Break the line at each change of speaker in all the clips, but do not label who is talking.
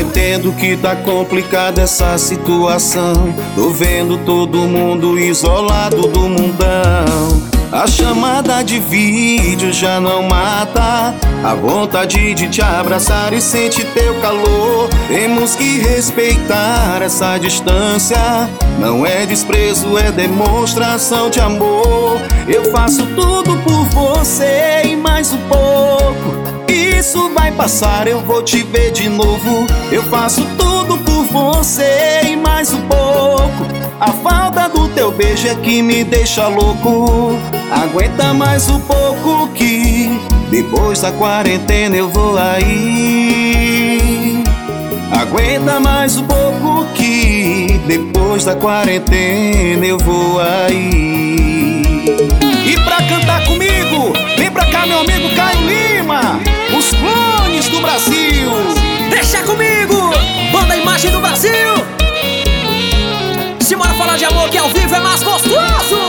Entendo que tá complicada essa situação. Tô vendo todo mundo isolado do mundão. A chamada de vídeo já não mata a vontade de te abraçar e sentir teu calor. Temos que respeitar essa distância. Não é desprezo, é demonstração de amor. Eu faço tudo por você e mais um pouco. Isso vai passar, eu vou te ver de novo. Eu faço tudo por você e mais um pouco. A falta do teu beijo é que me deixa louco. Aguenta mais um pouco que depois da quarentena eu vou aí. Aguenta mais um pouco que depois da quarentena eu vou aí. E pra cantar comigo, vem pra cá meu amigo Caio Lima, os clones do Brasil.
Deixa comigo, banda Imagem do Brasil. Simbora falar de amor que ao vivo é mais gostoso.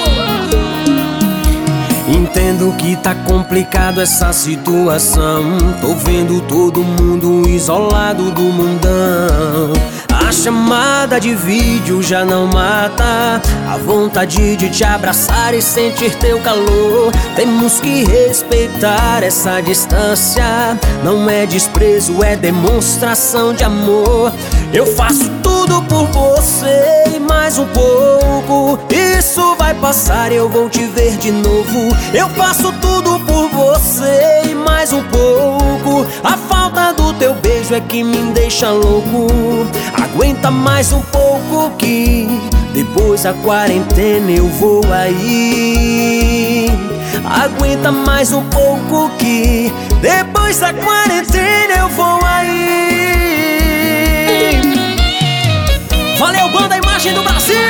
Entendo que tá complicado essa situação. Tô vendo todo mundo isolado do mundão. A chamada de vídeo já não mata a vontade de te abraçar e sentir teu calor. Temos que respeitar essa distância. Não é desprezo, é demonstração de amor. Eu faço tudo por você e mais um pouco. Isso vai passar, eu vou te ver de novo. Eu faço tudo por você e mais um pouco. A falta do teu beijo é que me deixa louco. Aguenta mais um pouco que depois da quarentena eu vou aí. Aguenta mais um pouco que depois da quarentena eu vou aí. Valeu, banda Imagem do Brasil!